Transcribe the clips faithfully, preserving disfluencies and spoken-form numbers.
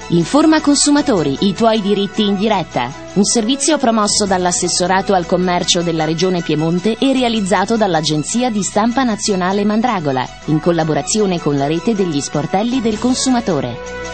Informa consumatori, i tuoi diritti in diretta. Un servizio promosso dall'Assessorato al Commercio della Regione Piemonte e realizzato dall'Agenzia di Stampa Nazionale Mandragola, in collaborazione con la rete degli sportelli del consumatore.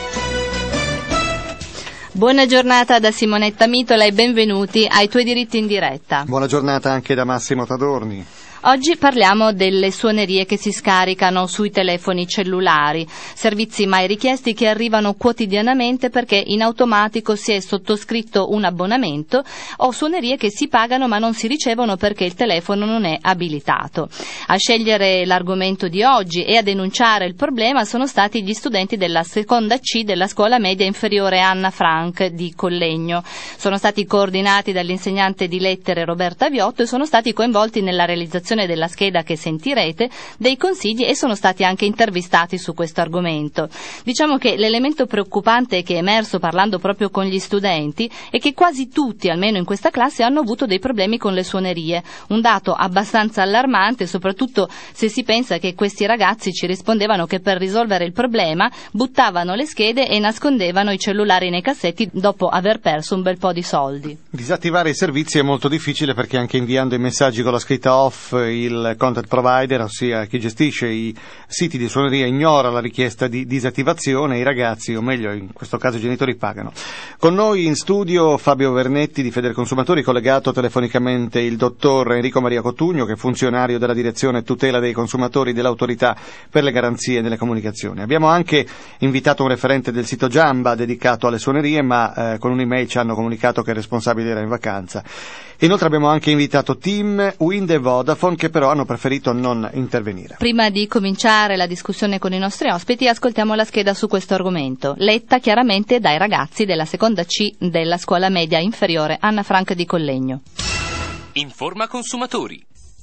Buona giornata da Simonetta Mitola e benvenuti ai tuoi diritti in diretta. Buona giornata anche da Massimo Tadorni. Oggi parliamo delle suonerie che si scaricano sui telefoni cellulari, servizi mai richiesti che arrivano quotidianamente perché in automatico si è sottoscritto un abbonamento, o suonerie che si pagano ma non si ricevono perché il telefono non è abilitato. A scegliere l'argomento di oggi e a denunciare il problema sono stati gli studenti della seconda C della scuola media inferiore Anna Frank di Collegno. Sono stati coordinati dall'insegnante di lettere Roberta Viotto e sono stati coinvolti nella realizzazione della scheda che sentirete, dei consigli, e sono stati anche intervistati su questo argomento. Diciamo che l'elemento preoccupante che è emerso parlando proprio con gli studenti è che quasi tutti, almeno in questa classe, hanno avuto dei problemi con le suonerie, un dato abbastanza allarmante, soprattutto se si pensa che questi ragazzi ci rispondevano che per risolvere il problema buttavano le schede e nascondevano i cellulari nei cassetti dopo aver perso un bel po' di soldi. Disattivare i servizi è molto difficile perché anche inviando i messaggi con la scritta off il content provider, ossia chi gestisce i siti di suoneria, ignora la richiesta di disattivazione e i ragazzi, o meglio in questo caso i genitori, pagano. Con noi in studio Fabio Vernetti di Federconsumatori, collegato telefonicamente il dottor Enrico Maria Cotugno, che è funzionario della direzione tutela dei consumatori dell'Autorità per le garanzie nelle comunicazioni. Abbiamo anche invitato un referente del sito Giamba dedicato alle suonerie, ma eh, con un'email ci hanno comunicato che il responsabile era in vacanza. Inoltre abbiamo anche invitato Tim, Wind e Vodafone, che però hanno preferito non intervenire. Prima di cominciare la discussione con i nostri ospiti, ascoltiamo la scheda su questo argomento, letta chiaramente dai ragazzi della seconda C della scuola media inferiore Anna Frank di Collegno. Informa consumatori.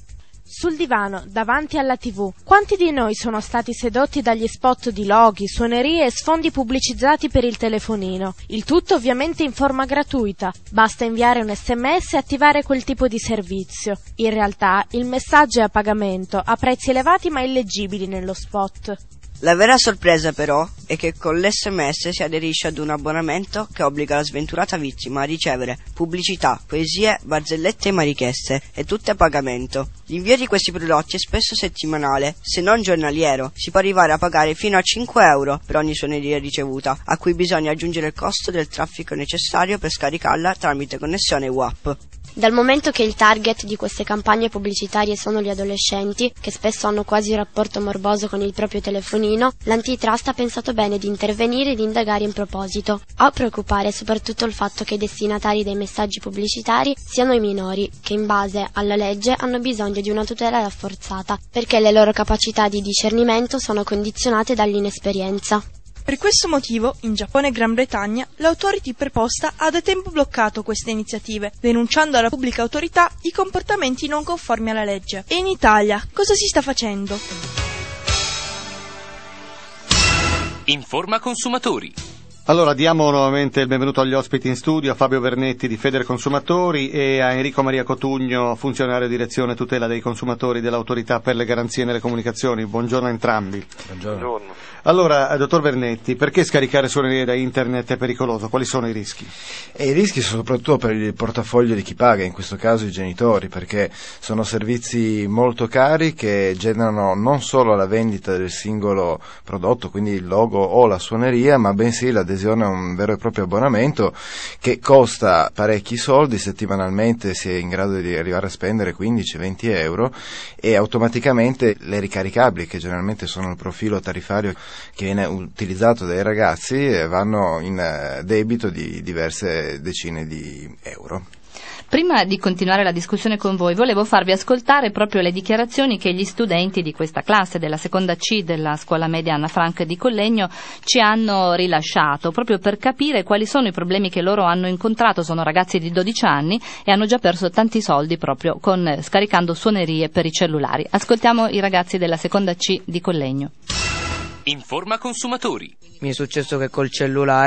Sul divano, davanti alla tivù, quanti di noi sono stati sedotti dagli spot di loghi, suonerie e sfondi pubblicizzati per il telefonino? Il tutto ovviamente in forma gratuita, basta inviare un sms e attivare quel tipo di servizio. In realtà il messaggio è a pagamento, a prezzi elevati ma illeggibili nello spot. La vera sorpresa però è che con l'esse emme esse si aderisce ad un abbonamento che obbliga la sventurata vittima a ricevere pubblicità, poesie, barzellette mai richieste, e tutte a pagamento. L'invio di questi prodotti è spesso settimanale, se non giornaliero. Si può arrivare a pagare fino a cinque euro per ogni suoneria ricevuta, a cui bisogna aggiungere il costo del traffico necessario per scaricarla tramite connessione W A P. Dal momento che il target di queste campagne pubblicitarie sono gli adolescenti, che spesso hanno quasi un rapporto morboso con il proprio telefonino, l'antitrust ha pensato bene di intervenire ed indagare in proposito. A preoccupare è soprattutto il fatto che i destinatari dei messaggi pubblicitari siano i minori, che in base alla legge hanno bisogno di una tutela rafforzata, perché le loro capacità di discernimento sono condizionate dall'inesperienza. Per questo motivo, in Giappone e Gran Bretagna, l'Authority preposta ha da tempo bloccato queste iniziative, denunciando alla pubblica autorità i comportamenti non conformi alla legge. E in Italia, cosa si sta facendo? Informa consumatori. Allora diamo nuovamente il benvenuto agli ospiti in studio, a Fabio Vernetti di Federconsumatori e a Enrico Maria Cotugno, funzionario direzione tutela dei consumatori dell'Autorità per le garanzie nelle comunicazioni. Buongiorno a entrambi. Buongiorno. Buongiorno. Allora, dottor Vernetti, perché scaricare suonerie da internet è pericoloso? Quali sono i rischi? E i rischi sono soprattutto per il portafoglio di chi paga, in questo caso i genitori, perché sono servizi molto cari che generano non solo la vendita del singolo prodotto, quindi il logo o la suoneria, ma bensì l'adesione a un vero e proprio abbonamento che costa parecchi soldi. Settimanalmente si è in grado di arrivare a spendere quindici venti euro, e automaticamente le ricaricabili, che generalmente sono il profilo tariffario che viene utilizzato dai ragazzi, vanno in debito di diverse decine di euro. Prima di continuare la discussione con voi, volevo farvi ascoltare proprio le dichiarazioni che gli studenti di questa classe della seconda C della scuola media Anna Frank di Collegno ci hanno rilasciato, proprio per capire quali sono i problemi che loro hanno incontrato. Sono ragazzi di dodici anni e hanno già perso tanti soldi proprio con scaricando suonerie per i cellulari. Ascoltiamo i ragazzi della seconda C di Collegno. Informa consumatori. Mi è successo che col cellulare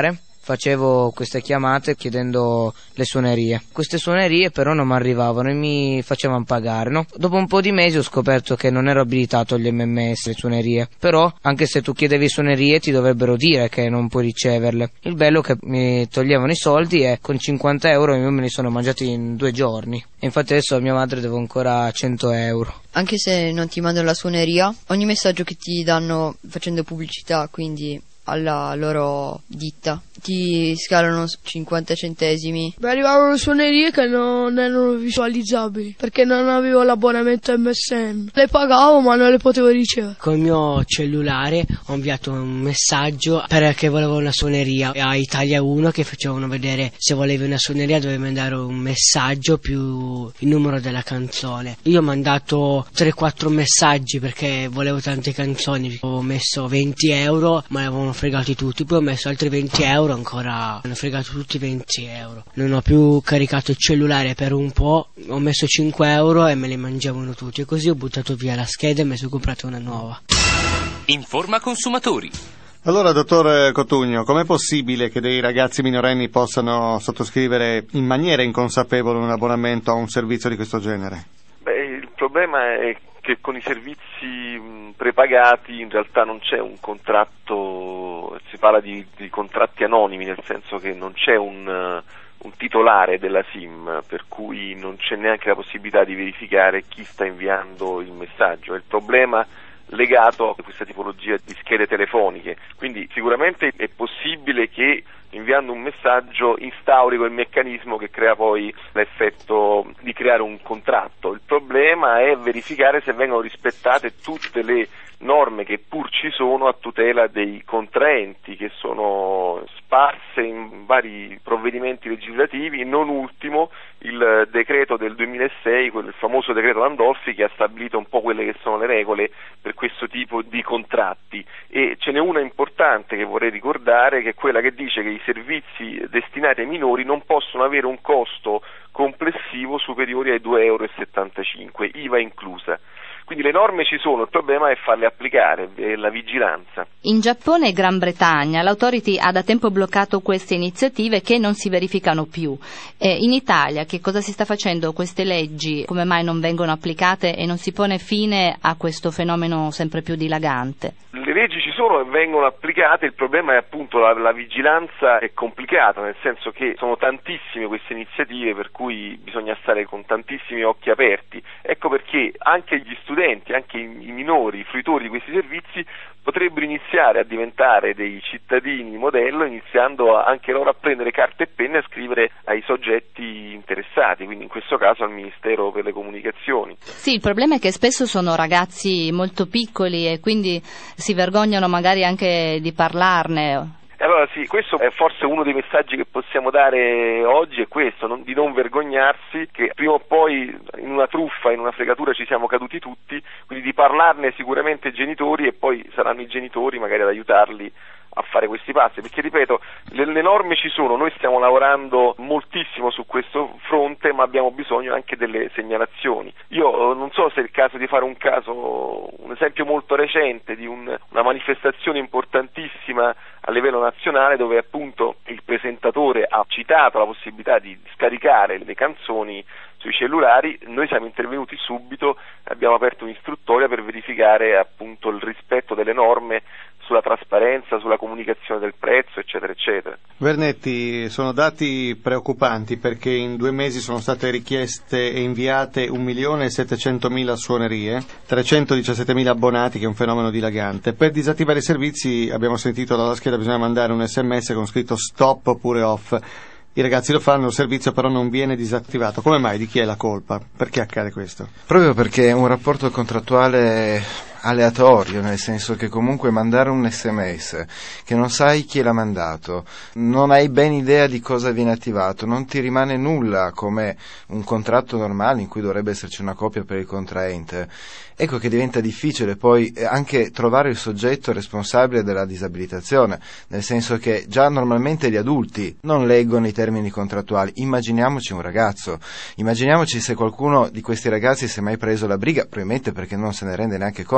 facevo queste chiamate chiedendo le suonerie. Queste suonerie però non mi arrivavano e mi facevano pagare, no? Dopo un po' di mesi ho scoperto che non ero abilitato agli M M S, le suonerie, però anche se tu chiedevi suonerie ti dovrebbero dire che non puoi riceverle. Il bello è che mi toglievano i soldi e con cinquanta euro io me li sono mangiati in due giorni. E infatti adesso a mia madre devo ancora cento euro. Anche se non ti mandano la suoneria, ogni messaggio che ti danno facendo pubblicità, quindi alla loro ditta, ti scalano cinquanta centesimi. Beh, arrivavano suonerie che non erano visualizzabili perché non avevo l'abbonamento M S N. Le pagavo ma non le potevo ricevere. Col mio cellulare ho inviato un messaggio perché volevo una suoneria a Italia uno che facevano vedere se volevi una suoneria dovevi mandare un messaggio più il numero della canzone. Io ho mandato tre quattro messaggi perché volevo tante canzoni. Ho messo venti euro ma le avevano fregati tutti, poi ho messo altri venti euro, ancora hanno fregato tutti venti euro. Non ho più caricato il cellulare per un po', ho messo cinque euro e me li mangiavano tutti e così ho buttato via la scheda e mi sono comprato una nuova. Informa consumatori. Allora, dottor Cotugno, com'è possibile che dei ragazzi minorenni possano sottoscrivere in maniera inconsapevole un abbonamento a un servizio di questo genere? Beh, il problema è che con i servizi prepagati in realtà non c'è un contratto, si parla di, di contratti anonimi, nel senso che non c'è un, un titolare della SIM, per cui non c'è neanche la possibilità di verificare chi sta inviando il messaggio. È il problema legato a questa tipologia di schede telefoniche, quindi sicuramente è possibile che inviando un messaggio instauri quel meccanismo che crea poi l'effetto di creare un contratto. Il problema è verificare se vengono rispettate tutte le norme che pur ci sono a tutela dei contraenti, che sono sparse in vari provvedimenti legislativi, non ultimo il decreto del duemilasei, quel famoso decreto Landolfi, che ha stabilito un po' quelle che sono le regole per questo tipo di contratti. E ce n'è una importante che vorrei ricordare, che è quella che dice che i servizi destinati ai minori non possono avere un costo complessivo superiore ai due euro e settantacinque, I V A inclusa. Quindi le norme ci sono, il problema è farle applicare, è la vigilanza. In Giappone e Gran Bretagna l'Authority ha da tempo bloccato queste iniziative che non si verificano più. Eh, in Italia che cosa si sta facendo? Queste leggi come mai non vengono applicate e non si pone fine a questo fenomeno sempre più dilagante? Le leggi ci sono e vengono applicate, il problema è appunto la, la vigilanza è complicata, nel senso che sono tantissime queste iniziative per cui bisogna stare con tantissimi occhi aperti. Ecco perché anche gli studenti, anche i, i minori, i fruitori di questi servizi potrebbero iniziare a diventare dei cittadini modello, iniziando a, anche loro a prendere carta e penna e a scrivere ai soggetti interessati, quindi in questo caso al Ministero per le Comunicazioni. Sì, il problema è che spesso sono ragazzi molto piccoli e quindi si vergognano magari anche di parlarne. Allora sì, questo è forse uno dei messaggi che possiamo dare oggi, è questo, non, di non vergognarsi, che prima o poi in una truffa, in una fregatura ci siamo caduti tutti, quindi di parlarne sicuramente ai genitori e poi saranno i genitori magari ad aiutarli a fare questi passi, perché ripeto, le, le norme ci sono, noi stiamo lavorando moltissimo su questo fronte, ma abbiamo bisogno anche delle segnalazioni. Io non so se è il caso di fare un caso, un esempio molto recente di un, una manifestazione importantissima a livello nazionale, dove appunto il presentatore ha citato la possibilità di scaricare le canzoni sui cellulari. Noi siamo intervenuti subito, abbiamo aperto un'istruttoria per verificare appunto il rispetto delle norme sulla trasparenza, sulla comunicazione del prezzo, eccetera, eccetera. Vernetti, sono dati preoccupanti perché in due mesi sono state richieste e inviate un milione e settecentomila suonerie, trecentodiciassettemila abbonati, che è un fenomeno dilagante. Per disattivare i servizi, abbiamo sentito dalla scheda, bisogna mandare un sms con scritto stop oppure off. I ragazzi lo fanno, il servizio però non viene disattivato. Come mai? Di chi è la colpa? Perché accade questo? Proprio perché è un rapporto contrattuale aleatorio, nel senso che comunque mandare un sms che non sai chi l'ha mandato, non hai ben idea di cosa viene attivato, non ti rimane nulla come un contratto normale in cui dovrebbe esserci una copia per il contraente. Ecco che diventa difficile poi anche trovare il soggetto responsabile della disabilitazione, nel senso che già normalmente gli adulti non leggono i termini contrattuali. Immaginiamoci un ragazzo, immaginiamoci se qualcuno di questi ragazzi si è mai preso la briga, probabilmente perché non se ne rende neanche conto,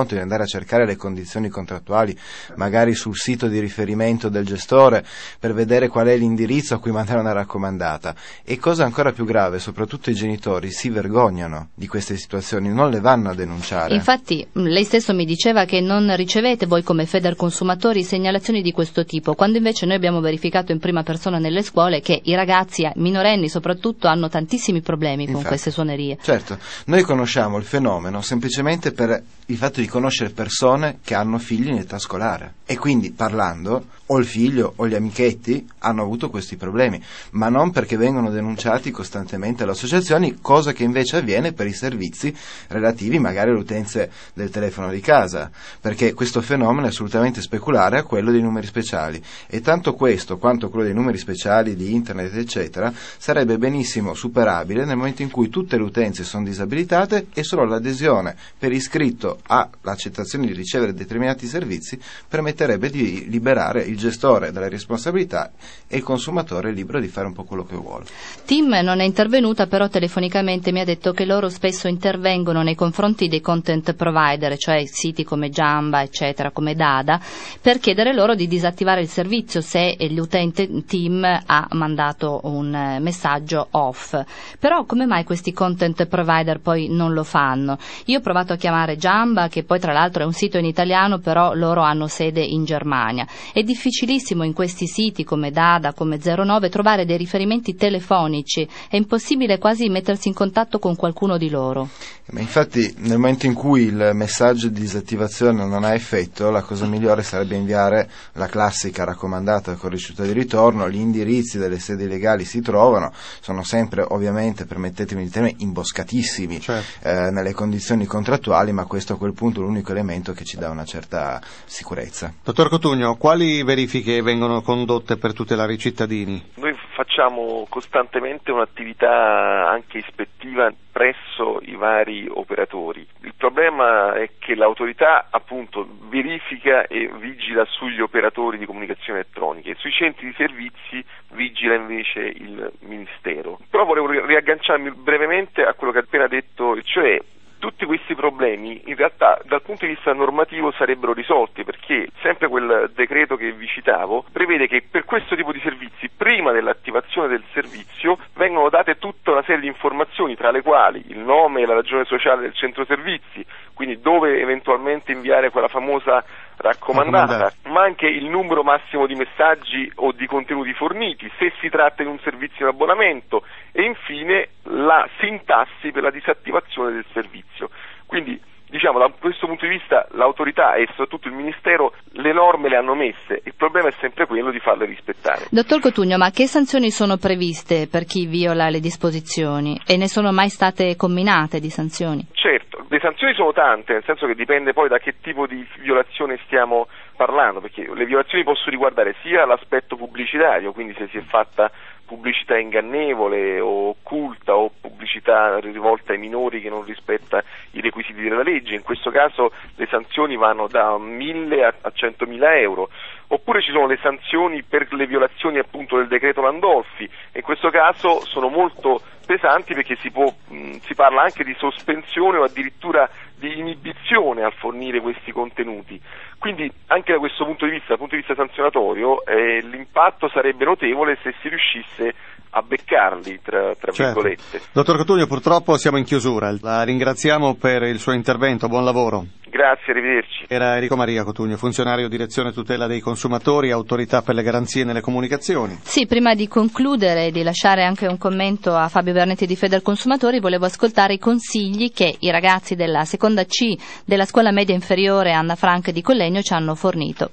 fatto di andare a cercare le condizioni contrattuali magari sul sito di riferimento del gestore per vedere qual è l'indirizzo a cui mandare una raccomandata. E cosa ancora più grave, soprattutto i genitori si vergognano di queste situazioni, non le vanno a denunciare. Infatti lei stesso mi diceva che non ricevete voi come Federconsumatori segnalazioni di questo tipo, quando invece noi abbiamo verificato in prima persona nelle scuole che i ragazzi minorenni soprattutto hanno tantissimi problemi con Infatti, queste suonerie. Certo, noi conosciamo il fenomeno semplicemente per il fatto di conoscere persone che hanno figli in età scolare e quindi parlando o il figlio o gli amichetti hanno avuto questi problemi, ma non perché vengono denunciati costantemente alle associazioni, cosa che invece avviene per i servizi relativi magari alle utenze del telefono di casa, perché questo fenomeno è assolutamente speculare a quello dei numeri speciali, e tanto questo quanto quello dei numeri speciali di internet eccetera sarebbe benissimo superabile nel momento in cui tutte le utenze sono disabilitate e solo l'adesione per iscritto all'accettazione di ricevere determinati servizi permetterebbe di liberare il gestore dalla responsabilità e il consumatore è libero di fare un po' quello che vuole. Tim non è intervenuta, però telefonicamente mi ha detto che loro spesso intervengono nei confronti dei content provider, cioè siti come Jamba eccetera, come Dada, per chiedere loro di disattivare il servizio se l'utente Tim ha mandato un messaggio off. Però come mai questi content provider poi non lo fanno? Io ho provato a chiamare Jamba, che poi tra l'altro è un sito in italiano, però loro hanno sede in Germania. È difficilissimo in questi siti come Dada, come zero nove trovare dei riferimenti telefonici, è impossibile quasi mettersi in contatto con qualcuno di loro. Ma infatti nel momento in cui il messaggio di disattivazione non ha effetto, la cosa migliore sarebbe inviare la classica raccomandata con ricevuta di ritorno. Gli indirizzi delle sedi legali si trovano, sono sempre ovviamente, permettetemi di dire, imboscatissimi, certo. eh, nelle condizioni contrattuali, ma questo a quel punto è l'unico elemento che ci dà una certa sicurezza. Dottor Cotugno, quali verifiche vengono condotte per tutelare i cittadini? Noi facciamo costantemente un'attività anche ispettiva presso i vari operatori. Il problema è che l'autorità appunto verifica e vigila sugli operatori di comunicazione elettronica e sui centri di servizi vigila invece il Ministero. Però volevo riagganciarmi brevemente a quello che ha appena detto, cioè tutti questi problemi in realtà dal punto di vista normativo sarebbero risolti, perché sempre quel decreto che vi citavo prevede che per questo tipo di servizi prima dell'attivazione del servizio vengono date tutta una serie di informazioni, tra le quali il nome e la ragione sociale del centro servizi, quindi dove eventualmente inviare quella famosa raccomandata, ma anche il numero massimo di messaggi o di contenuti forniti, se si tratta di un servizio in abbonamento, e infine la sintassi per la disattivazione del servizio. Quindi diciamo da questo punto di vista l'autorità e soprattutto il Ministero le norme le hanno messe, il problema è sempre quello di farle rispettare. Dottor Cotugno, ma che sanzioni sono previste per chi viola le disposizioni e ne sono mai state comminate di sanzioni? Certo, le sanzioni sono tante, nel senso che dipende poi da che tipo di violazione stiamo parlando, perché le violazioni possono riguardare sia l'aspetto pubblicitario, quindi se si è fatta pubblicità ingannevole o occulta o pubblicità rivolta ai minori che non rispetta i requisiti della legge, in questo caso le sanzioni vanno da mille a centomila euro. Oppure ci sono le sanzioni per le violazioni appunto del decreto Landolfi, e in questo caso sono molto pesanti perché si, può, mh, si parla anche di sospensione o addirittura di inibizione al fornire questi contenuti. Quindi anche da questo punto di vista, dal punto di vista sanzionatorio, eh, l'impatto sarebbe notevole se si riuscisse a beccarli, tra, tra certo. virgolette. Dottor Cotugno, purtroppo siamo in chiusura, la ringraziamo per il suo intervento, buon lavoro. Grazie, arrivederci. Era Enrico Maria Cotugno, funzionario direzione tutela dei consumatori, autorità per le garanzie nelle comunicazioni. Sì, prima di concludere e di lasciare anche un commento a Fabio Bernetti di Federconsumatori, volevo ascoltare i consigli che i ragazzi della seconda C della scuola media inferiore Anna Frank di Collegno ci hanno fornito.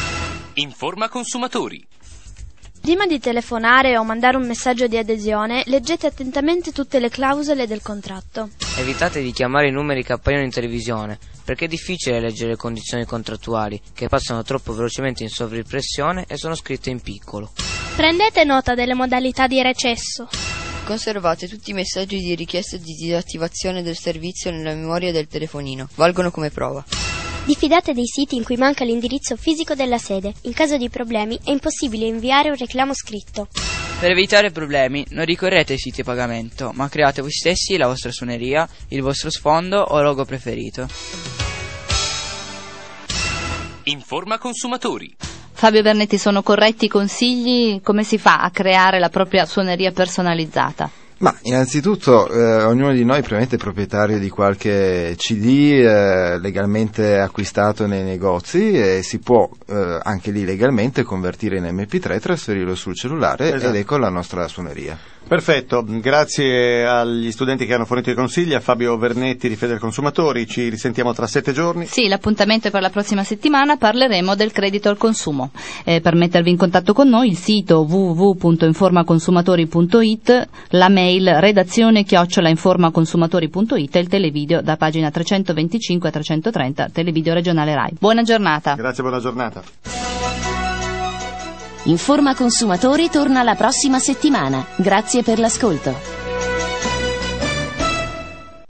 Informa consumatori. Prima di telefonare o mandare un messaggio di adesione, leggete attentamente tutte le clausole del contratto. Evitate di chiamare i numeri che appaiono in televisione, perché è difficile leggere le condizioni contrattuali, che passano troppo velocemente in sovrimpressione e sono scritte in piccolo. Prendete nota delle modalità di recesso. Conservate tutti i messaggi di richiesta di disattivazione del servizio nella memoria del telefonino. Valgono come prova. Diffidate dei siti in cui manca l'indirizzo fisico della sede. In caso di problemi è impossibile inviare un reclamo scritto. Per evitare problemi non ricorrete ai siti a pagamento, ma create voi stessi la vostra suoneria, il vostro sfondo o logo preferito. Informa consumatori. Fabio Vernetti, sono corretti i consigli? Come si fa a creare la propria suoneria personalizzata? Ma innanzitutto eh, ognuno di noi probabilmente è proprietario di qualche C D eh, legalmente acquistato nei negozi e si può eh, anche lì legalmente convertire in emme pi tre, trasferirlo sul cellulare, esatto. Ed ecco la nostra suoneria. Perfetto, grazie agli studenti che hanno fornito i consigli, a Fabio Vernetti di Federconsumatori. Ci risentiamo tra sette giorni. Sì, l'appuntamento è per la prossima settimana, parleremo del credito al consumo. Eh, per mettervi in contatto con noi il sito w w w punto informaconsumatori punto i t, la mail redazione chiocciola informaconsumatori punto i t e il televideo da pagina trecentoventicinque a trecentotrenta, televideo regionale Rai. Buona giornata. Grazie, buona giornata. Informa Consumatori torna la prossima settimana. Grazie per l'ascolto.